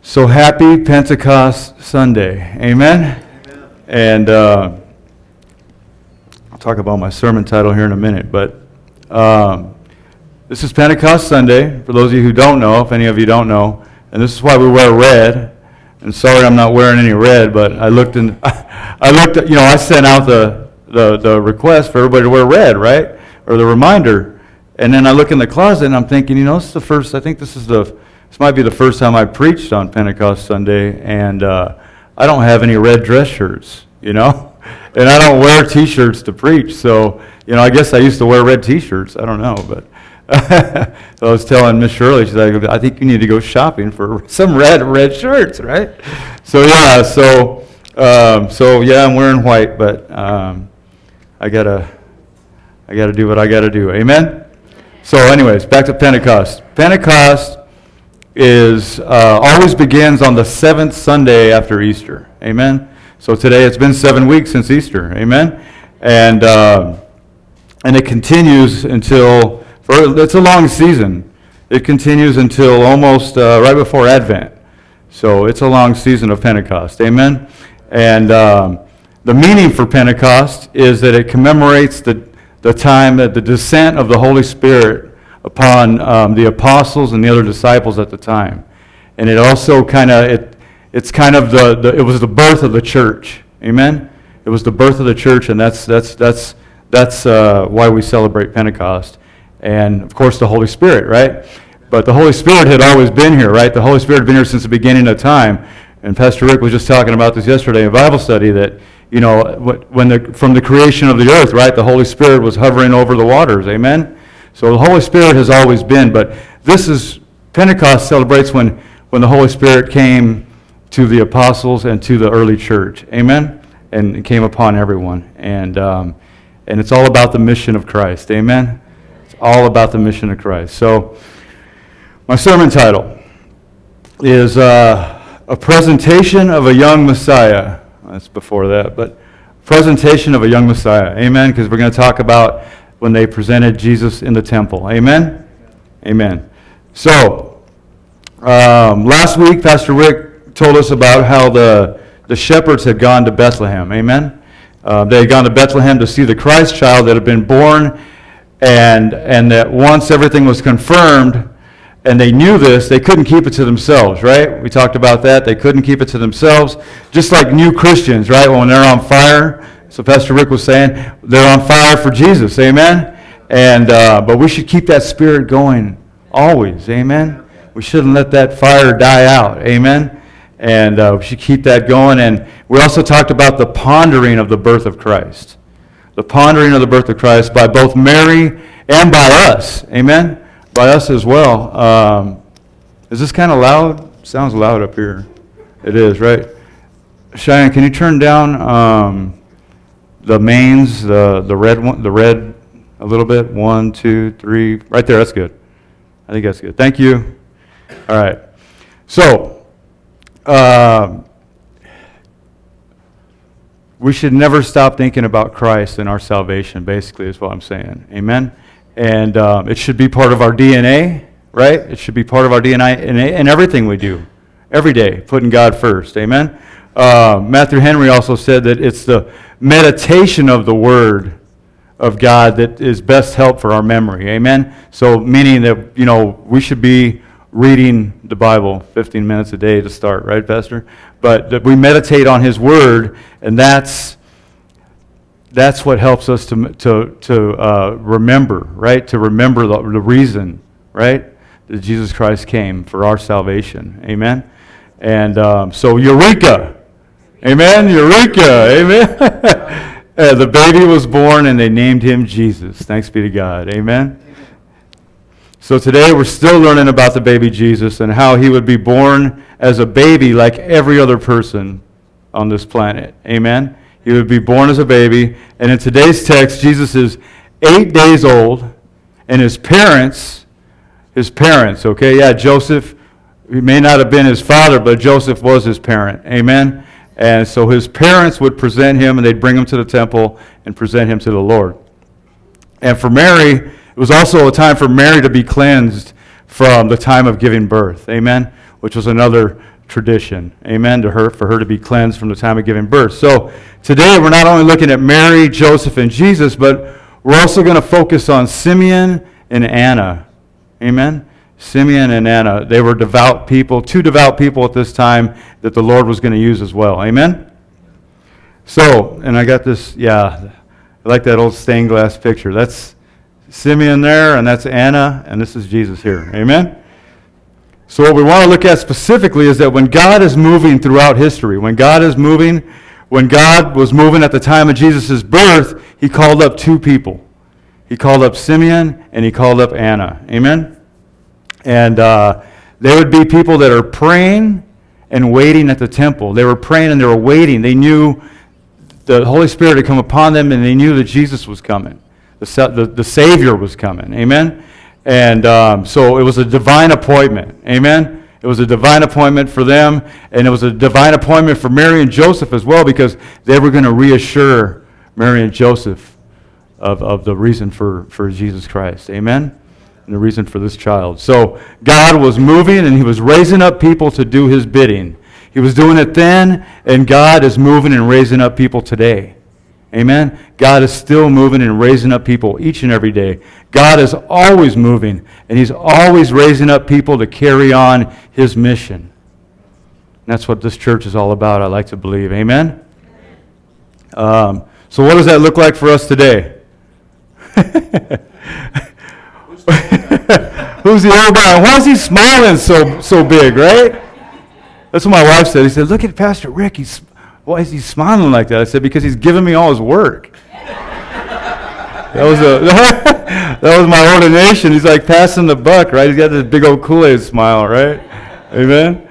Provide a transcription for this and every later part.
So happy Pentecost Sunday. Amen? Amen. And I'll talk about my sermon title here in a minute, but this is Pentecost Sunday, for those of you who don't know, if any of you don't know, and this is why we wear red. And sorry I'm not wearing any red, but I sent out the request for everybody to wear red, right? Or the reminder. And then I look in the closet and I'm thinking, this might be the first time I preached on Pentecost Sunday, and I don't have any red dress shirts, and I don't wear T-shirts to preach, so, I guess I used to wear red T-shirts, I don't know, but so I was telling Miss Shirley, she's like, I think you need to go shopping for some red shirts, right? So, I'm wearing white, but I gotta do what I gotta do, amen? So anyways, back to Pentecost. Pentecost always begins on the 7th Sunday after Easter. Amen? So today it's been 7 weeks since Easter. Amen? And it continues until, it's a long season. It continues until almost right before Advent. So it's a long season of Pentecost. Amen? And the meaning for Pentecost is that it commemorates the time that the descent of the Holy Spirit upon the apostles and the other disciples at the time. And it also it was the birth of the church. Amen? It was the birth of the church, and that's why we celebrate Pentecost. And, of course, the Holy Spirit, right? But the Holy Spirit had always been here, right? The Holy Spirit had been here since the beginning of time. And Pastor Rick was just talking about this yesterday in Bible study, that, from the creation of the earth, right, the Holy Spirit was hovering over the waters. Amen? So the Holy Spirit has always been, but Pentecost celebrates when the Holy Spirit came to the apostles and to the early church. Amen? And it came upon everyone. And it's all about the mission of Christ. Amen? It's all about the mission of Christ. So my sermon title is A Presentation of a Young Messiah. That's before that, but Presentation of a Young Messiah. Amen? Because we're going to talk about when they presented Jesus in the temple. Amen? Amen. So, last week, Pastor Rick told us about how the shepherds had gone to Bethlehem. Amen? They had gone to Bethlehem to see the Christ child that had been born, and that once everything was confirmed, and they knew this, they couldn't keep it to themselves, right? We talked about that. They couldn't keep it to themselves. Just like new Christians, right? When they're on fire, so Pastor Rick was saying, they're on fire for Jesus, amen? And but we should keep that spirit going always, amen? We shouldn't let that fire die out, amen? And we should keep that going. And we also talked about the pondering of the birth of Christ. The pondering of the birth of Christ by both Mary and by us, amen? By us as well. Is this kind of loud? Sounds loud up here. It is, right? Cheyenne, can you turn down the mains, the red a little bit? 1, 2, 3. Right there, that's good. I think that's good. Thank you. All right. So, we should never stop thinking about Christ and our salvation, basically, is what I'm saying. Amen? And it should be part of our DNA, right? It should be part of our DNA in everything we do, every day, putting God first. Amen? Matthew Henry also said that it's the meditation of the Word of God that is best help for our memory. Amen? So meaning that, we should be reading the Bible 15 minutes a day to start, right, Pastor? But that we meditate on His Word, and that's what helps us to remember, right? To remember the reason, right, that Jesus Christ came for our salvation. Amen? And so Eureka! Amen? Eureka! Amen? The baby was born and they named him Jesus. Thanks be to God. Amen? So today we're still learning about the baby Jesus and how he would be born as a baby like every other person on this planet. Amen? He would be born as a baby. And in today's text, Jesus is 8 days old, and his parents, okay? Yeah, Joseph, he may not have been his father, but Joseph was his parent. Amen? And so his parents would present him, and they'd bring him to the temple and present him to the Lord. And for Mary, it was also a time for Mary to be cleansed from the time of giving birth. Amen? Which was another tradition. Amen. For her to be cleansed from the time of giving birth. So today we're not only looking at Mary, Joseph, and Jesus, but we're also going to focus on Simeon and Anna. Amen. Simeon and Anna. They were devout people, two devout people at this time that the Lord was going to use as well. Amen. So, and I got this, I like that old stained glass picture. That's Simeon there, and that's Anna, and this is Jesus here. Amen? So what we want to look at specifically is that when God is moving throughout history, when God was moving at the time of Jesus' birth, he called up two people. He called up Simeon, and he called up Anna. Amen? And they would be people that are praying and waiting at the temple. They were praying and they were waiting. They knew the Holy Spirit had come upon them, and they knew that Jesus was coming. The Savior was coming. Amen? And so it was a divine appointment. Amen? It was a divine appointment for them, and it was a divine appointment for Mary and Joseph as well, because they were going to reassure Mary and Joseph of the reason for Jesus Christ. Amen? And the reason for this child. So God was moving, and he was raising up people to do his bidding. He was doing it then, and God is moving and raising up people today. Amen? God is still moving and raising up people each and every day. God is always moving, and he's always raising up people to carry on his mission. And that's what this church is all about, I like to believe. Amen? So what does that look like for us today? Who's the old guy? Why is he smiling so big, right? That's what my wife said. He said, look at Pastor Rick. Why is he smiling like that? I said, because he's giving me all his work. That was my ordination. He's like passing the buck, right? He's got this big old Kool-Aid smile, right? Amen?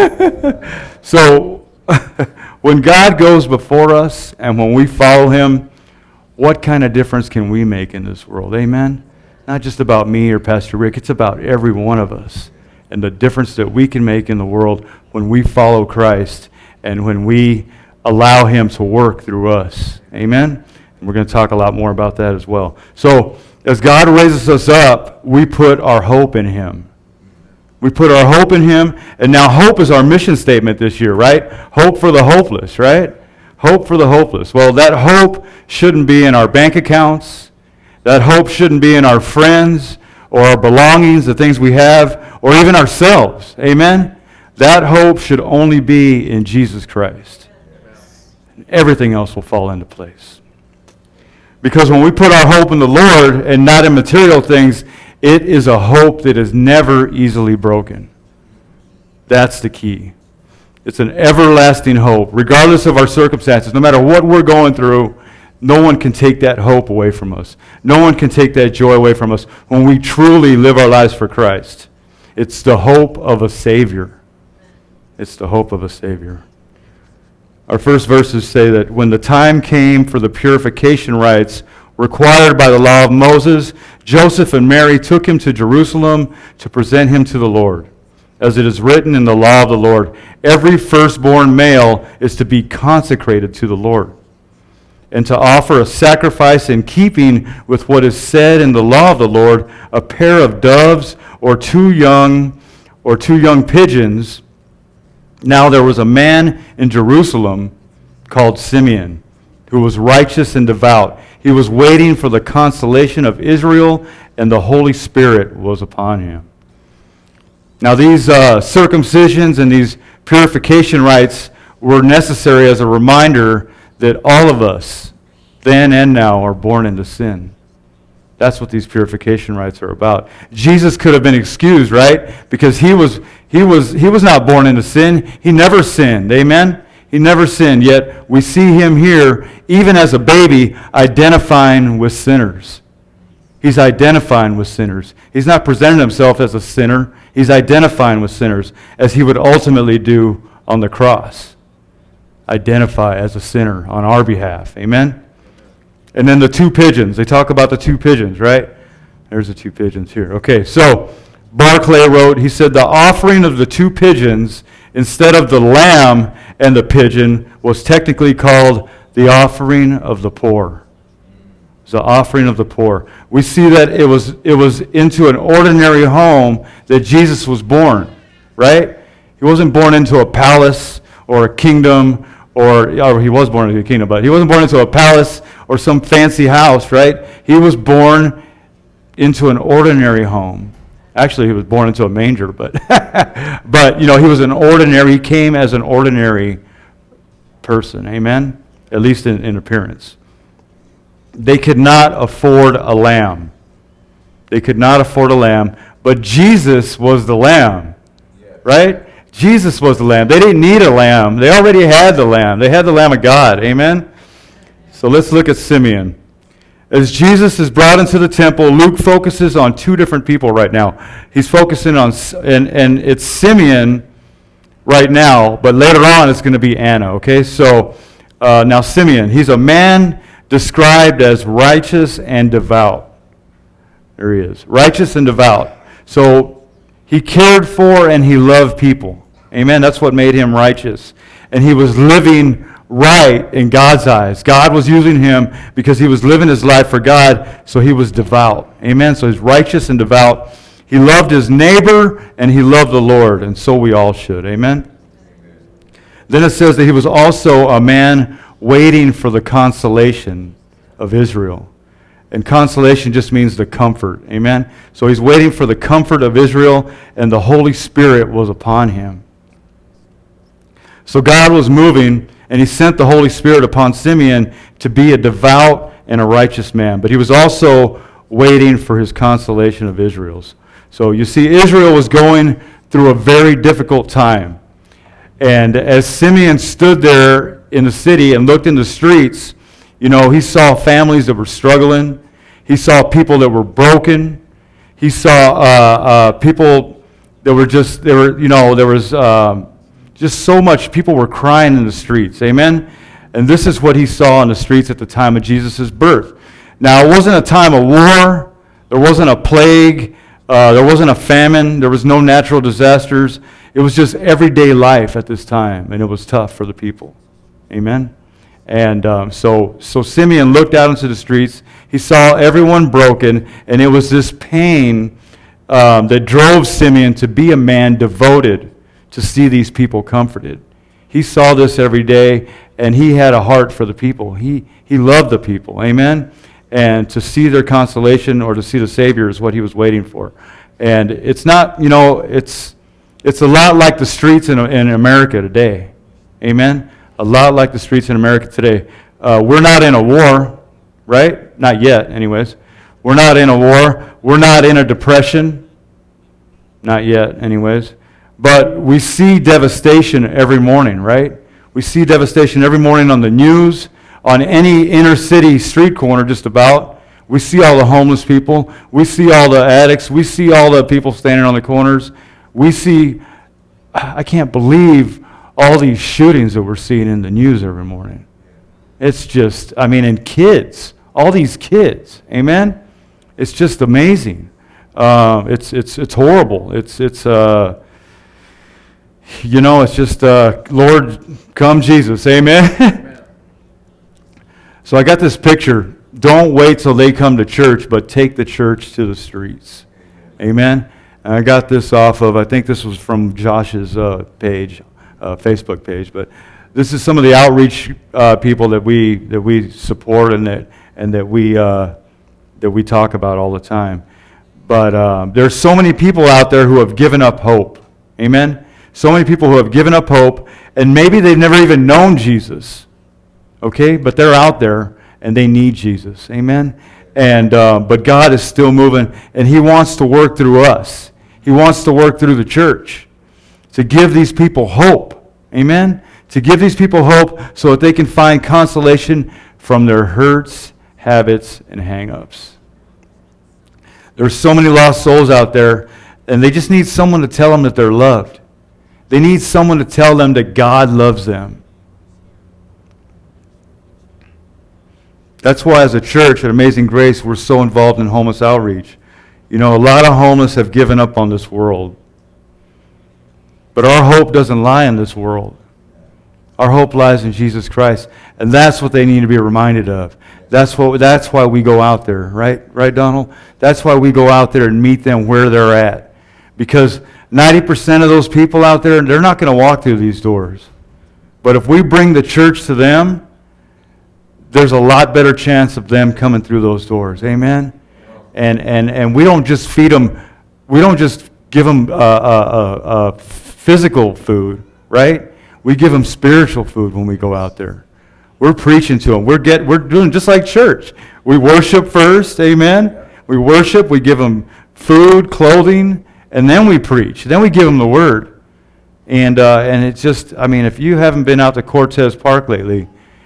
So when God goes before us and when we follow him, what kind of difference can we make in this world? Amen? Not just about me or Pastor Rick. It's about every one of us and the difference that we can make in the world when we follow Christ and when we allow him to work through us. Amen? And we're going to talk a lot more about that as well. So, as God raises us up, we put our hope in him. We put our hope in him, and now hope is our mission statement this year, right? Hope for the hopeless, right? Hope for the hopeless. Well, that hope shouldn't be in our bank accounts. That hope shouldn't be in our friends or our belongings, the things we have, or even ourselves. Amen? That hope should only be in Jesus Christ. And everything else will fall into place. Because when we put our hope in the Lord and not in material things, it is a hope that is never easily broken. That's the key. It's an everlasting hope. Regardless of our circumstances, no matter what we're going through, no one can take that hope away from us. No one can take that joy away from us when we truly live our lives for Christ. It's the hope of a Savior. It's the hope of a Savior. Our first verses say that when the time came for the purification rites required by the law of Moses, Joseph and Mary took him to Jerusalem to present him to the Lord. As it is written in the law of the Lord, every firstborn male is to be consecrated to the Lord, and to offer a sacrifice in keeping with what is said in the law of the Lord, a pair of doves or two young pigeons. Now there was a man in Jerusalem called Simeon, who was righteous and devout. He was waiting for the consolation of Israel, and the Holy Spirit was upon him. Now these circumcisions and these purification rites were necessary as a reminder that all of us, then and now, are born into sin. That's what these purification rites are about. Jesus could have been excused, right? Because he was not born into sin. He never sinned. Amen? He never sinned. Yet we see him here, even as a baby, identifying with sinners. He's identifying with sinners. He's not presenting himself as a sinner. He's identifying with sinners, as he would ultimately do on the cross. Identify as a sinner on our behalf. Amen? And then the two pigeons. They talk about the two pigeons, right? There's the two pigeons here. Okay, so Barclay wrote, he said, the offering of the two pigeons instead of the lamb and the pigeon was technically called the offering of the poor. It's the offering of the poor. We see that it was into an ordinary home that Jesus was born, right? He wasn't born into a palace or a kingdom, or he was born into a kingdom, but he wasn't born into a palace or some fancy house, right? He was born into an ordinary home. Actually, he was born into a manger, but he he came as an ordinary person, amen? At least in appearance. They could not afford a lamb. They could not afford a lamb, but Jesus was the lamb, right? Jesus was the lamb. They didn't need a lamb. They already had the lamb. They had the Lamb of God, amen? So let's look at Simeon. As Jesus is brought into the temple, Luke focuses on two different people right now. He's focusing on, and it's Simeon right now, but later on it's going to be Anna, okay? So now Simeon, he's a man described as righteous and devout. There he is, righteous and devout. So he cared for and he loved people. Amen, that's what made him righteous. And he was living right in God's eyes. God was using him because he was living his life for God, so he was devout. Amen. So he's righteous and devout. He loved his neighbor and he loved the Lord, and so we all should. Amen. Then it says that he was also a man waiting for the consolation of Israel. And consolation just means the comfort. Amen. So he's waiting for the comfort of Israel, and the Holy Spirit was upon him. So God was moving, and he sent the Holy Spirit upon Simeon to be a devout and a righteous man. But he was also waiting for his consolation of Israel's. So you see, Israel was going through a very difficult time. And as Simeon stood there in the city and looked in the streets, he saw families that were struggling. He saw people that were broken. He saw people that were just, there was just so much, people were crying in the streets, amen? And this is what he saw in the streets at the time of Jesus' birth. Now, it wasn't a time of war, there wasn't a plague, there wasn't a famine, there was no natural disasters. It was just everyday life at this time, and it was tough for the people, amen? And so Simeon looked out into the streets, he saw everyone broken, and it was this pain that drove Simeon to be a man devoted to see these people comforted. He saw this every day, and he had a heart for the people. He loved the people, amen? And to see their consolation or to see the Savior is what he was waiting for. And it's not, it's a lot like the streets in America today, amen? A lot like the streets in America today. We're not in a war, right? Not yet, anyways. We're not in a war. We're not in a depression. Not yet, anyways. But we see devastation every morning, right? We see devastation every morning on the news, on any inner city street corner just about. We see all the homeless people. We see all the addicts. We see all the people standing on the corners. We see, I can't believe all these shootings that we're seeing in the news every morning. It's just, and kids, all these kids, amen? It's just amazing. It's horrible. It's just, Lord, come Jesus, amen? So I got this picture. Don't wait till they come to church, but take the church to the streets. Amen? And I got this off of, I think this was from Josh's page, Facebook page, but this is some of the outreach people that we support and that we talk about all the time. But there's so many people out there who have given up hope. Amen? So many people who have given up hope, and maybe they've never even known Jesus. Okay? But they're out there, and they need Jesus. Amen? And but God is still moving, and He wants to work through us. He wants to work through the church to give these people hope. Amen? To give these people hope so that they can find consolation from their hurts, habits, and hang-ups. There's so many lost souls out there, and they just need someone to tell them that they're loved. They need someone to tell them that God loves them. That's why as a church at Amazing Grace, we're so involved in homeless outreach. A lot of homeless have given up on this world. But our hope doesn't lie in this world. Our hope lies in Jesus Christ. And that's what they need to be reminded of. That's why we go out there, right? Right, Donald? That's why we go out there and meet them where they're at. Because 90% of those people out there, they're not going to walk through these doors. But if we bring the church to them, there's a lot better chance of them coming through those doors. Amen? And we don't just feed them, we don't just give them physical food, right? We give them spiritual food when we go out there. We're preaching to them. We're doing just like church. We worship first, amen? We worship, we give them food, clothing, and then we preach. Then we give them the word. And it's just, I mean, if you haven't been out to Cortez Park lately,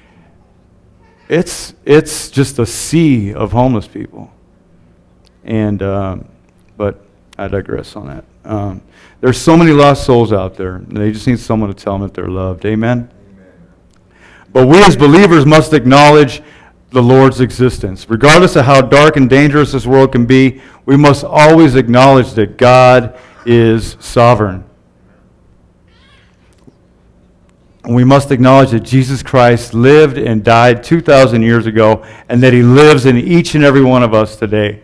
it's just a sea of homeless people. And but I digress on that. There's so many lost souls out there. And they just need someone to tell them that they're loved. Amen? But we as believers must acknowledge the Lord's existence. Regardless of how dark and dangerous this world can be, we must always acknowledge that God is sovereign. We must acknowledge that Jesus Christ lived and died 2,000 years ago, and that he lives in each and every one of us today.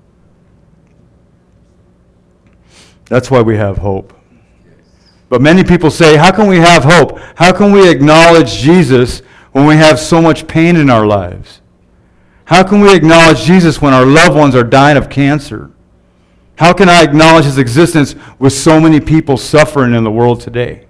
That's why we have hope. But many people say, how can we have hope? How can we acknowledge Jesus when we have so much pain in our lives? How can we acknowledge Jesus when our loved ones are dying of cancer? How can I acknowledge his existence with so many people suffering in the world today?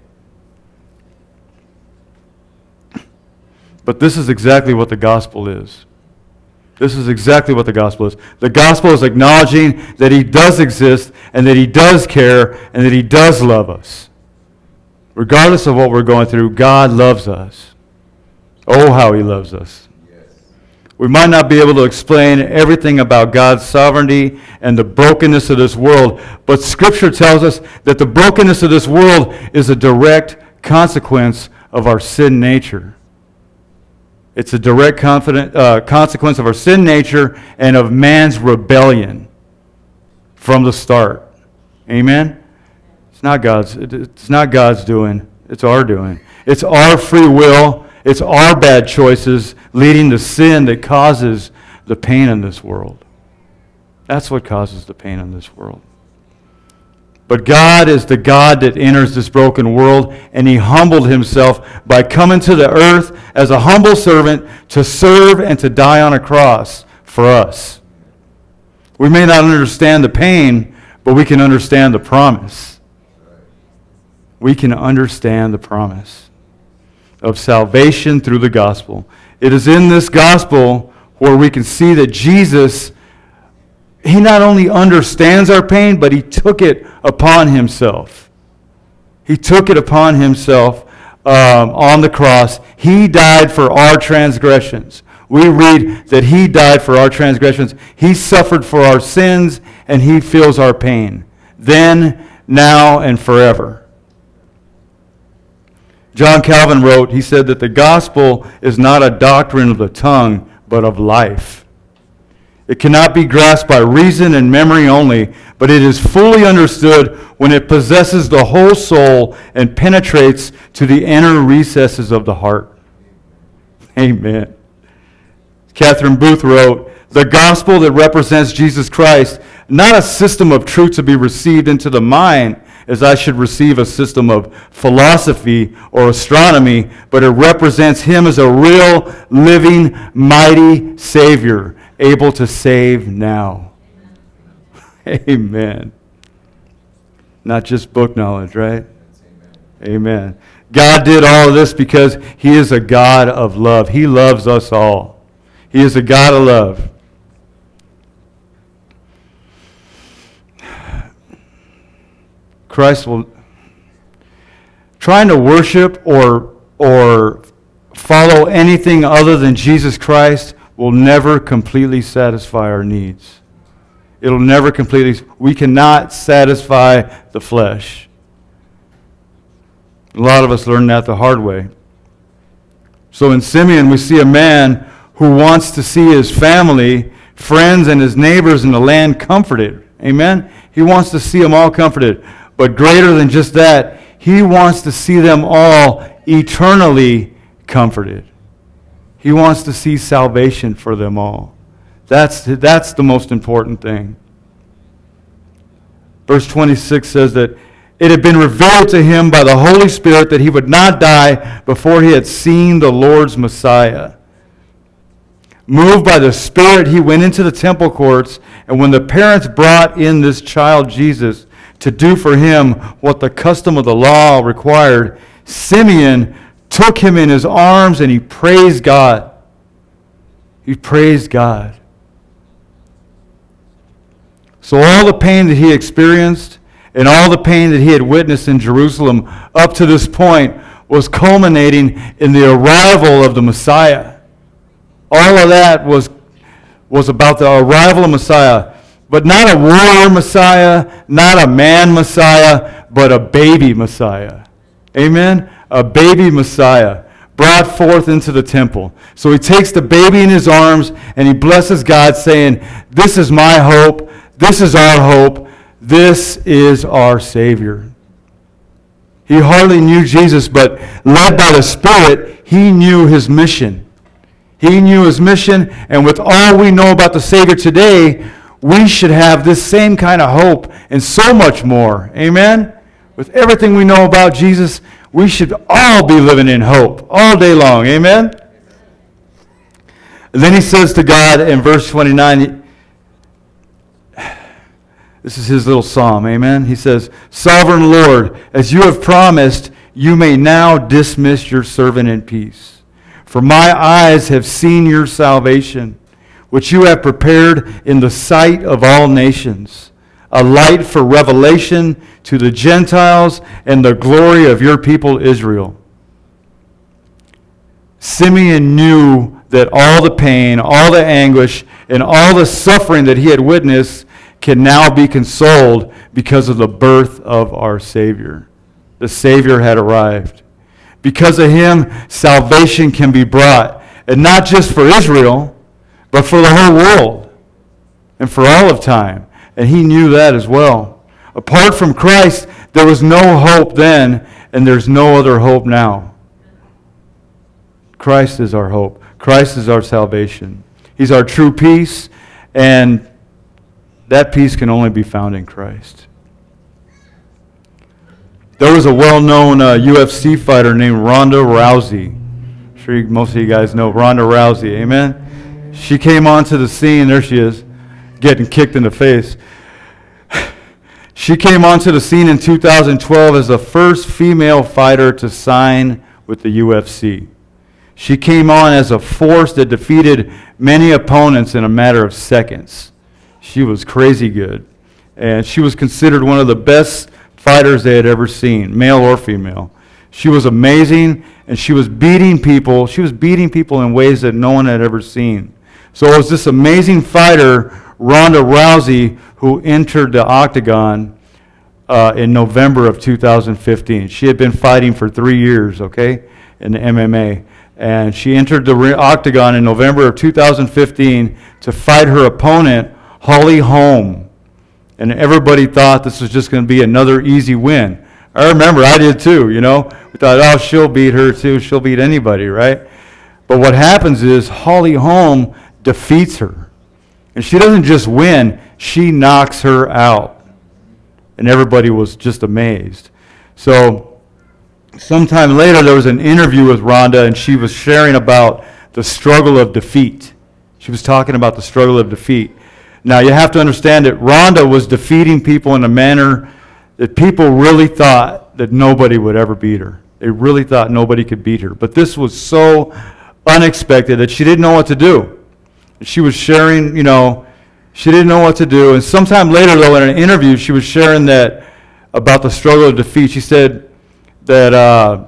But this is exactly what the gospel is. This is exactly what the gospel is. The gospel is acknowledging that he does exist and that he does care and that he does love us. Regardless of what we're going through, God loves us. Oh, how he loves us. Yes. We might not be able to explain everything about God's sovereignty and the brokenness of this world, but Scripture tells us that the brokenness of this world is a direct consequence of our sin nature. It's a direct consequence of our sin nature and of man's rebellion from the start. Amen? It's not God's doing. It's our doing. It's our free will. It's our bad choices leading to sin that causes the pain in this world. That's what causes the pain in this world. But God is the God that enters this broken world, and he humbled himself by coming to the earth as a humble servant to serve and to die on a cross for us. We may not understand the pain, but we can understand the promise. We can understand the promise of salvation through the gospel. It is in this gospel where we can see that Jesus, he not only understands our pain, but he took it upon himself. He took it upon himself on the cross. He died for our transgressions. We read that he died for our transgressions. He suffered for our sins, and he feels our pain. Then, now, and forever. John Calvin wrote, he said that the gospel is not a doctrine of the tongue, but of life. It cannot be grasped by reason and memory only, but it is fully understood when it possesses the whole soul and penetrates to the inner recesses of the heart. Amen. Catherine Booth wrote, the gospel that represents Jesus Christ, not a system of truth to be received into the mind, as I should receive a system of philosophy or astronomy, but it represents him as a real, living, mighty Savior, able to save now. Amen. Not just book knowledge, right? Amen. God did all of this because he is a God of love. He loves us all. He is a God of love. Christ will, trying to worship or follow anything other than Jesus Christ will never completely satisfy our needs. It'll never completely, we cannot satisfy the flesh. A lot of us learn that the hard way. So in Simeon, we see a man who wants to see his family, friends, and his neighbors in the land comforted. Amen? He wants to see them all comforted. But greater than just that, he wants to see them all eternally comforted. He wants to see salvation for them all. That's the most important thing. Verse 26 says that it had been revealed to him by the Holy Spirit that he would not die before he had seen the Lord's Messiah. Moved by the Spirit, he went into the temple courts, and when the parents brought in this child Jesus to do for him what the custom of the law required, Simeon took him in his arms and he praised God. He praised God. So all the pain that he experienced and all the pain that he had witnessed in Jerusalem up to this point was culminating in the arrival of the Messiah. All of that was about the arrival of Messiah. But not a warrior Messiah, not a man Messiah, but a baby Messiah. Amen? A baby Messiah brought forth into the temple. So he takes the baby in his arms and he blesses God, saying, "This is my hope. This is our hope. This is our Savior." He hardly knew Jesus, but led by the Spirit, he knew his mission. He knew his mission, and with all we know about the Savior today, we should have this same kind of hope and so much more. Amen? With everything we know about Jesus, we should all be living in hope all day long. Amen? And then he says to God in verse 29, this is his little psalm, amen? He says, "Sovereign Lord, as you have promised, you may now dismiss your servant in peace. For my eyes have seen your salvation, which you have prepared in the sight of all nations, a light for revelation to the Gentiles and the glory of your people Israel." Simeon knew that all the pain, all the anguish, and all the suffering that he had witnessed can now be consoled because of the birth of our Savior. The Savior had arrived. Because of him, salvation can be brought. And not just for Israel, but for the whole world. And for all of time. And he knew that as well. Apart from Christ, there was no hope then, and there's no other hope now. Christ is our hope. Christ is our salvation. He's our true peace, and that peace can only be found in Christ. There was a well-known UFC fighter named Ronda Rousey. I'm sure most of you guys know Ronda Rousey, amen? She came onto the scene. There she is, getting kicked in the face. She came onto the scene in 2012 as the first female fighter to sign with the UFC. She came on as a force that defeated many opponents in a matter of seconds. She was crazy good. And she was considered one of the best fighters they had ever seen, male or female. She was amazing, and she was beating people. She was beating people in ways that no one had ever seen. So it was this amazing fighter, Ronda Rousey, who entered the octagon in November of 2015. She had been fighting for 3 years, okay, in the MMA. And she entered the octagon in November of 2015 to fight her opponent, Holly Holm. And everybody thought this was just going to be another easy win. I remember, I did too, you know. We thought, oh, she'll beat her too. She'll beat anybody, right? But what happens is Holly Holm defeats her. And she doesn't just win, she knocks her out. And everybody was just amazed. So sometime later, there was an interview with Ronda, and she was sharing about the struggle of defeat. She was talking about the struggle of defeat. Now, you have to understand that Ronda was defeating people in a manner that people really thought that nobody would ever beat her. They really thought nobody could beat her. But this was so unexpected that she didn't know what to do. She was sharing, you know, she didn't know what to do. And sometime later, though, in an interview, she was sharing that about the struggle of defeat. She said that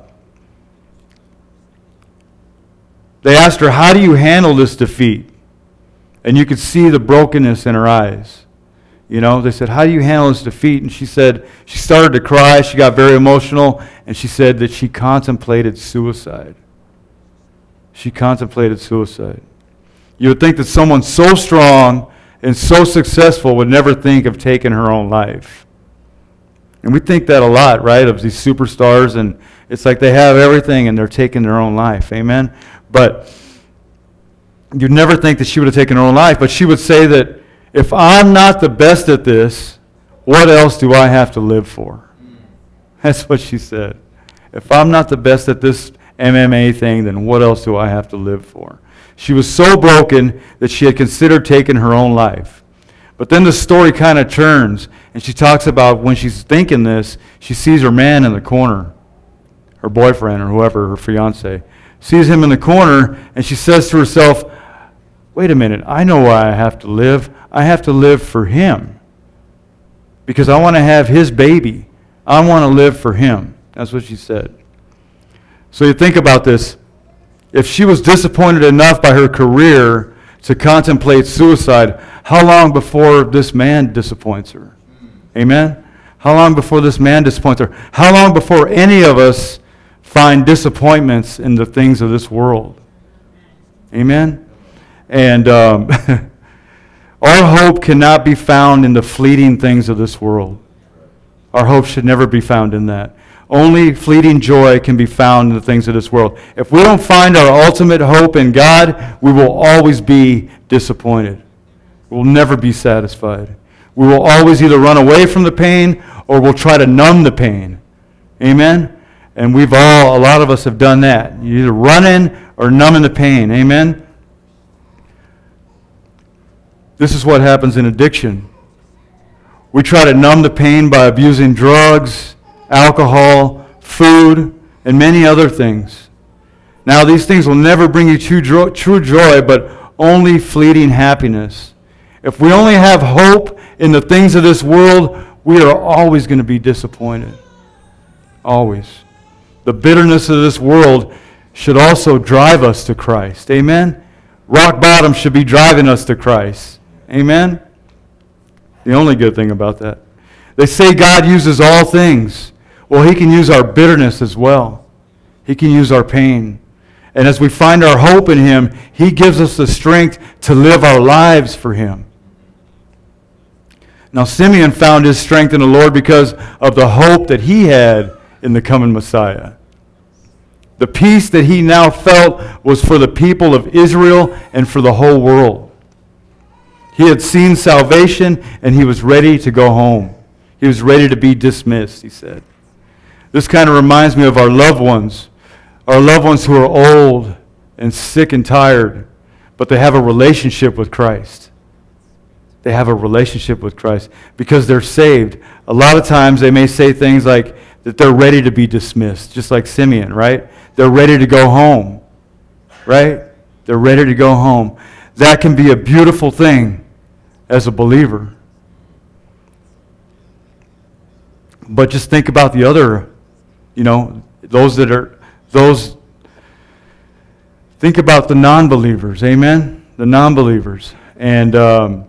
they asked her, "How do you handle this defeat?" And you could see the brokenness in her eyes. You know, they said, "How do you handle this defeat?" And she said, she started to cry. She got very emotional. And she said that she contemplated suicide. She contemplated suicide. You would think that someone so strong and so successful would never think of taking her own life. And we think that a lot, right, of these superstars. And it's like they have everything and they're taking their own life. Amen? But you'd never think that she would have taken her own life, but she would say that if I'm not the best at this, what else do I have to live for? That's what she said. If I'm not the best at this MMA thing, then what else do I have to live for? She was so broken that she had considered taking her own life. But then the story kind of turns, and she talks about when she's thinking this, she sees her man in the corner, her boyfriend or whoever, her fiance, sees him in the corner, and she says to herself, wait a minute, I know why I have to live. I have to live for him because I want to have his baby. I want to live for him. That's what she said. So you think about this. If she was disappointed enough by her career to contemplate suicide, how long before this man disappoints her? Amen? How long before this man disappoints her? How long before any of us find disappointments in the things of this world? Amen? And our hope cannot be found in the fleeting things of this world. Our hope should never be found in that. Only fleeting joy can be found in the things of this world. If we don't find our ultimate hope in God, we will always be disappointed. We will never be satisfied. We will always either run away from the pain or we'll try to numb the pain. Amen? And a lot of us have done that. You're either running or numbing the pain. Amen? This is what happens in addiction. We try to numb the pain by abusing drugs, alcohol, food, and many other things. Now, these things will never bring you true joy, but only fleeting happiness. If we only have hope in the things of this world, we are always going to be disappointed. Always. The bitterness of this world should also drive us to Christ. Amen? Rock bottom should be driving us to Christ. Amen? The only good thing about that. They say God uses all things. Well, He can use our bitterness as well. He can use our pain. And as we find our hope in Him, He gives us the strength to live our lives for Him. Now, Simeon found his strength in the Lord because of the hope that he had in the coming Messiah. The peace that he now felt was for the people of Israel and for the whole world. He had seen salvation, and he was ready to go home. He was ready to be dismissed, he said. This kind of reminds me of our loved ones who are old and sick and tired, but they have a relationship with Christ. They have a relationship with Christ because they're saved. A lot of times they may say things like that they're ready to be dismissed, just like Simeon, right? They're ready to go home, right? They're ready to go home. That can be a beautiful thing as a believer. But just think about the other, think about the non-believers, amen? The non-believers. And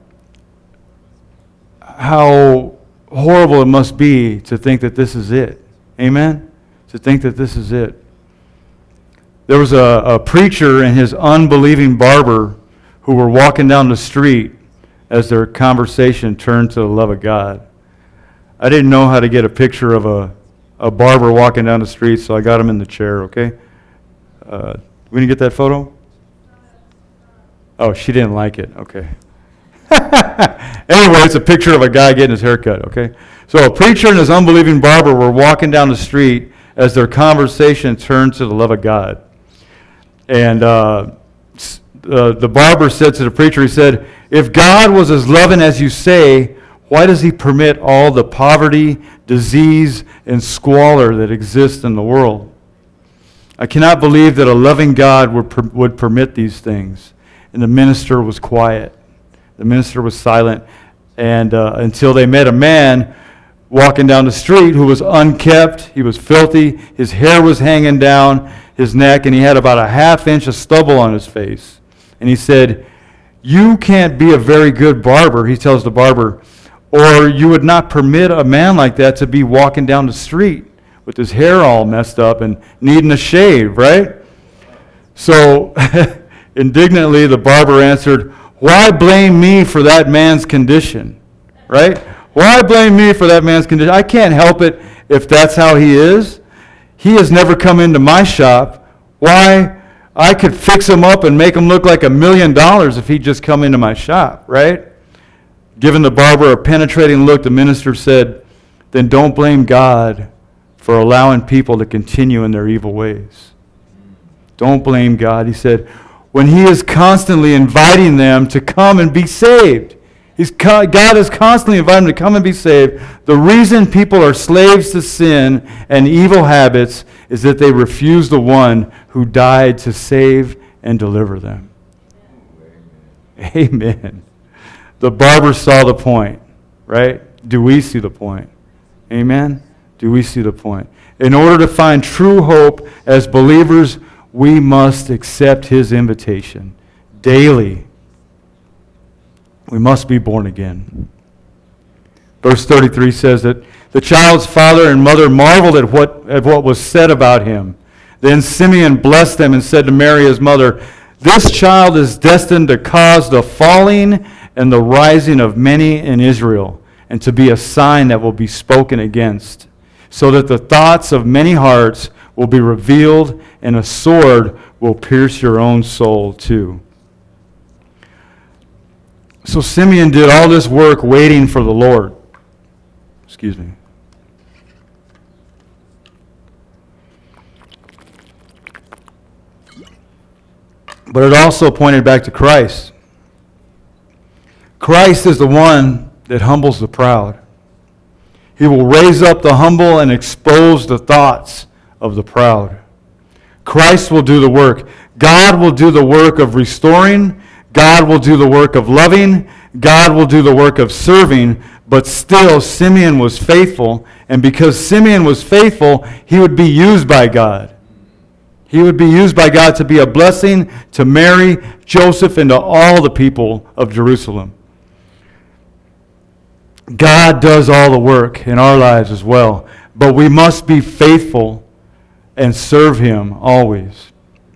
how horrible it must be to think that this is it. Amen? To think that this is it. There was a preacher and his unbelieving barber who were walking down the street as their conversation turned to the love of God. I didn't know how to get a picture of a barber walking down the street, so I got him in the chair, okay? We didn't get that photo? Oh, she didn't like it. Okay. Anyway, it's a picture of a guy getting his hair cut, okay? So a preacher and his unbelieving barber were walking down the street as their conversation turned to the love of God. And the barber said to the preacher, he said, if God was as loving as you say, why does He permit all the poverty, disease, and squalor that exists in the world? I cannot believe that a loving God would permit these things. And the minister was quiet. The minister was silent, and until they met a man walking down the street who was unkept. He was filthy. His hair was hanging down his neck, and he had about a half inch of stubble on his face. And he said, you can't be a very good barber, he tells the barber, or you would not permit a man like that to be walking down the street with his hair all messed up and needing a shave, right? So indignantly the barber answered, why blame me for that man's condition, right? Why blame me for that man's condition? I can't help it if that's how he is. He has never come into my shop. Why? I could fix him up and make him look like $1 million if he'd just come into my shop, right? Giving the barber a penetrating look, the minister said, then don't blame God for allowing people to continue in their evil ways. Don't blame God. He said, when He is constantly inviting them to come and be saved, God is constantly inviting them to come and be saved. The reason people are slaves to sin and evil habits is that they refuse the one who died to save and deliver them. Amen. The barber saw the point, right? Do we see the point? Amen? Do we see the point? In order to find true hope as believers, we must accept His invitation daily. We must be born again. Verse 33 says that the child's father and mother marveled at what was said about him. Then Simeon blessed them and said to Mary, his mother, "This child is destined to cause the falling and the rising of many in Israel, and to be a sign that will be spoken against, so that the thoughts of many hearts will be revealed, and a sword will pierce your own soul too." So Simeon did all this work waiting for the Lord. Excuse me. But it also pointed back to Christ. Christ is the one that humbles the proud. He will raise up the humble and expose the thoughts of the proud. Christ will do the work. God will do the work of restoring. God will do the work of loving. God will do the work of serving. But still, Simeon was faithful. And because Simeon was faithful, he would be used by God. He would be used by God to be a blessing to Mary, Joseph, and to all the people of Jerusalem. God does all the work in our lives as well. But we must be faithful and serve Him always.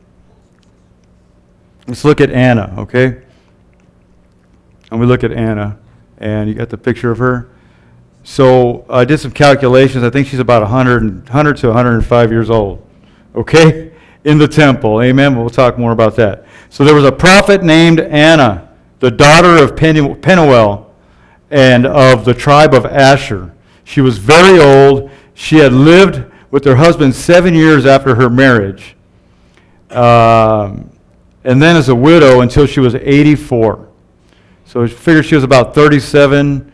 Let's look at Anna, okay? And we look at Anna, and you got the picture of her. So I did some calculations. I think she's about 100 to 105 years old, okay? In the temple, amen? We'll talk more about that. So there was a prophet named Anna, the daughter of Penuel, and of the tribe of Asher. She was very old. She had lived with her husband 7 years after her marriage. And then as a widow until she was 84. So I figured she was about 37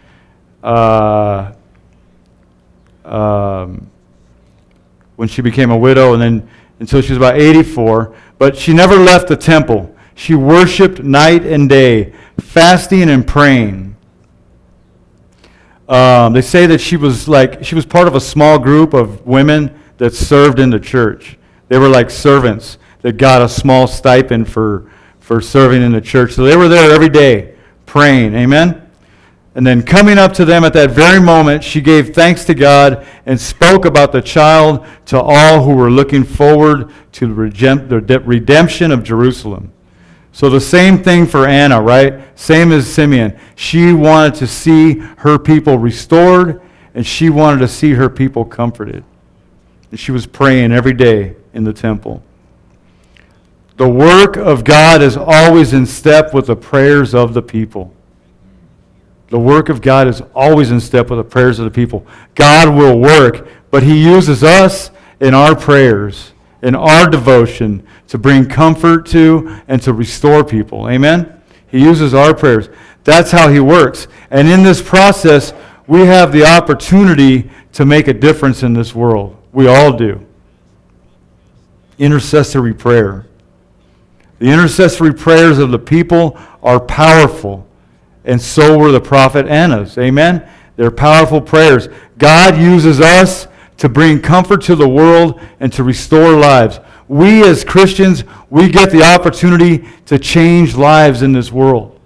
when she became a widow, and then until she was about 84. But she never left the temple. She worshiped night and day, fasting and praying. They say that she was part of a small group of women that served in the church. They were like servants that got a small stipend for serving in the church. So they were there every day praying. Amen? And then coming up to them at that very moment, she gave thanks to God and spoke about the child to all who were looking forward to the redemption of Jerusalem. So the same thing for Anna, right? Same as Simeon. She wanted to see her people restored, and she wanted to see her people comforted. And she was praying every day in the temple. The work of God is always in step with the prayers of the people. The work of God is always in step with the prayers of the people. God will work, but He uses us in our prayers, in our devotion, to bring comfort to and to restore people. Amen? He uses our prayers. That's how He works. And in this process, we have the opportunity to make a difference in this world. We all do. Intercessory prayer. The intercessory prayers of the people are powerful, and so were the prophet Anna's. Amen? They're powerful prayers. God uses us to bring comfort to the world and to restore lives. We as Christians, we get the opportunity to change lives in this world.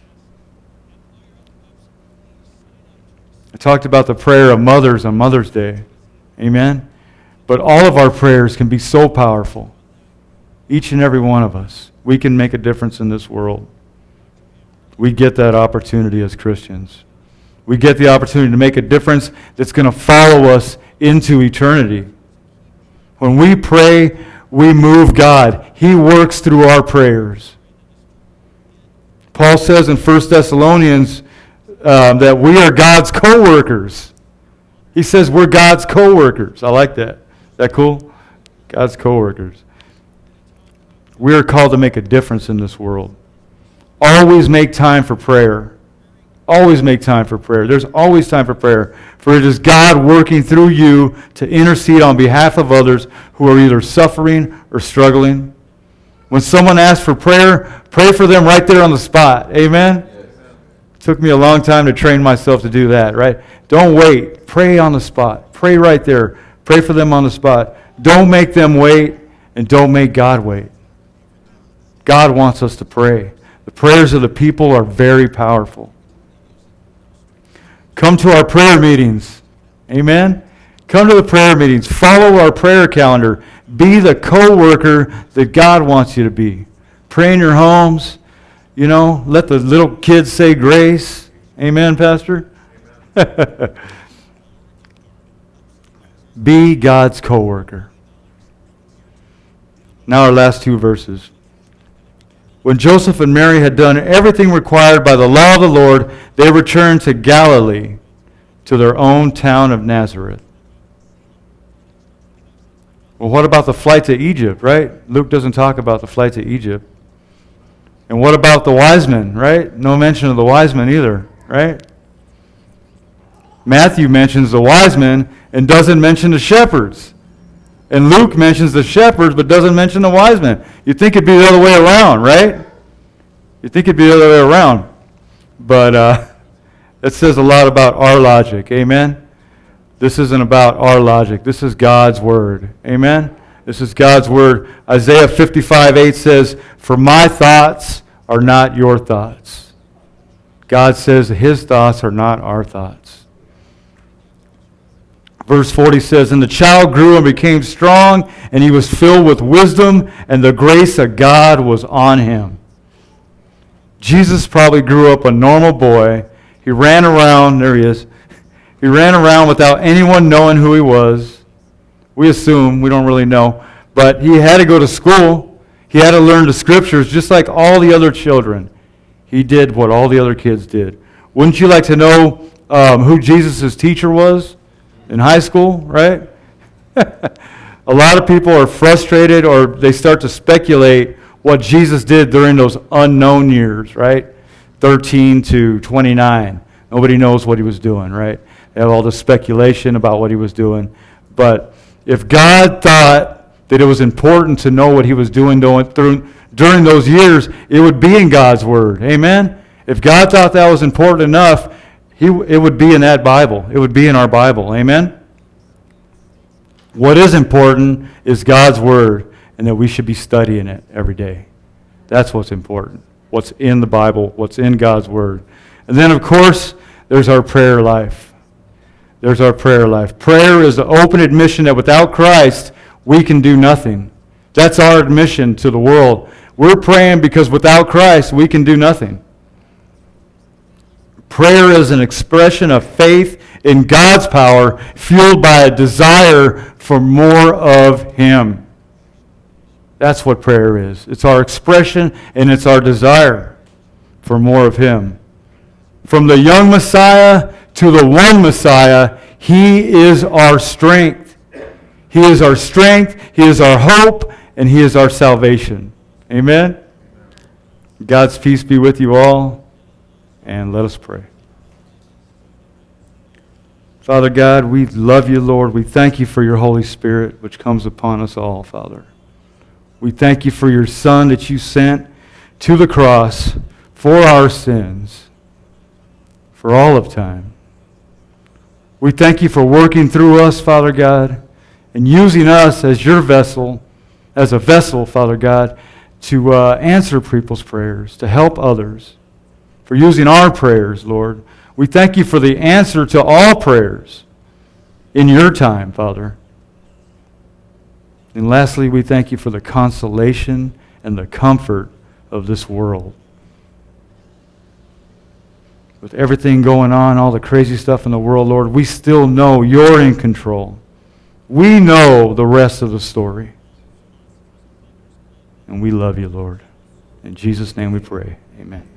I talked about the prayer of mothers on Mother's Day. Amen? But all of our prayers can be so powerful. Each and every one of us. We can make a difference in this world. We get that opportunity as Christians. We get the opportunity to make a difference that's going to follow us into eternity. When we pray, we move God. He works through our prayers. Paul says in 1 Thessalonians that we are God's co-workers. He says we're God's co-workers. I like that. Is that cool? God's co-workers. We are called to make a difference in this world. Always make time for prayer. Always make time for prayer. There's always time for prayer. For it is God working through you to intercede on behalf of others who are either suffering or struggling. When someone asks for prayer, pray for them right there on the spot. Amen? It took me a long time to train myself to do that, right? Don't wait. Pray on the spot. Pray right there. Pray for them on the spot. Don't make them wait, and don't make God wait. God wants us to pray. The prayers of the people are very powerful. Come to our prayer meetings. Amen? Come to the prayer meetings. Follow our prayer calendar. Be the co-worker that God wants you to be. Pray in your homes. You know, let the little kids say grace. Amen, Pastor? Amen. Be God's co-worker. Now our last two verses. When Joseph and Mary had done everything required by the law of the Lord, they returned to Galilee, to their own town of Nazareth. Well, what about the flight to Egypt, right? Luke doesn't talk about the flight to Egypt. And what about the wise men, right? No mention of the wise men either, right? Matthew mentions the wise men and doesn't mention the shepherds. And Luke mentions the shepherds but doesn't mention the wise men. You'd think it'd be the other way around, right? You'd think it'd be the other way around. But it says a lot about our logic. Amen? This isn't about our logic. This is God's word. Amen? This is God's word. Isaiah 55:8 says, "For my thoughts are not your thoughts." God says his thoughts are not our thoughts. Verse 40 says, "And the child grew and became strong, and he was filled with wisdom, and the grace of God was on him." Jesus probably grew up a normal boy. He ran around, there he is. He ran around without anyone knowing who he was. We assume, we don't really know. But he had to go to school. He had to learn the scriptures just like all the other children. He did what all the other kids did. Wouldn't you like to know who Jesus' teacher was in high school, right? A lot of people are frustrated or they start to speculate what Jesus did during those unknown years, right? 13 to 29. Nobody knows what he was doing, right? They have all this speculation about what he was doing. But if God thought that it was important to know what he was doing during those years, it would be in God's word. Amen? If God thought that was important enough, it would be in that Bible. It would be in our Bible. Amen? What is important is God's word, and that we should be studying it every day. That's what's important. What's in the Bible, what's in God's word. And then, of course, there's our prayer life. There's our prayer life. Prayer is the open admission that without Christ, we can do nothing. That's our admission to the world. We're praying because without Christ, we can do nothing. Prayer is an expression of faith in God's power, fueled by a desire for more of him. That's what prayer is. It's our expression and it's our desire for more of him. From the young Messiah to the one Messiah, he is our strength. He is our strength, he is our hope, and he is our salvation. Amen? God's peace be with you all, and let us pray. Father God, we love you, Lord. We thank you for your Holy Spirit, which comes upon us all, Father. We thank you for your Son that you sent to the cross for our sins, for all of time. We thank you for working through us, Father God, and using us as your vessel, as a vessel, Father God, to answer people's prayers, to help others, for using our prayers, Lord. We thank you for the answer to all prayers in your time, Father. And lastly, we thank you for the consolation and the comfort of this world. With everything going on, all the crazy stuff in the world, Lord, we still know you're in control. We know the rest of the story. And we love you, Lord. In Jesus' name we pray. Amen.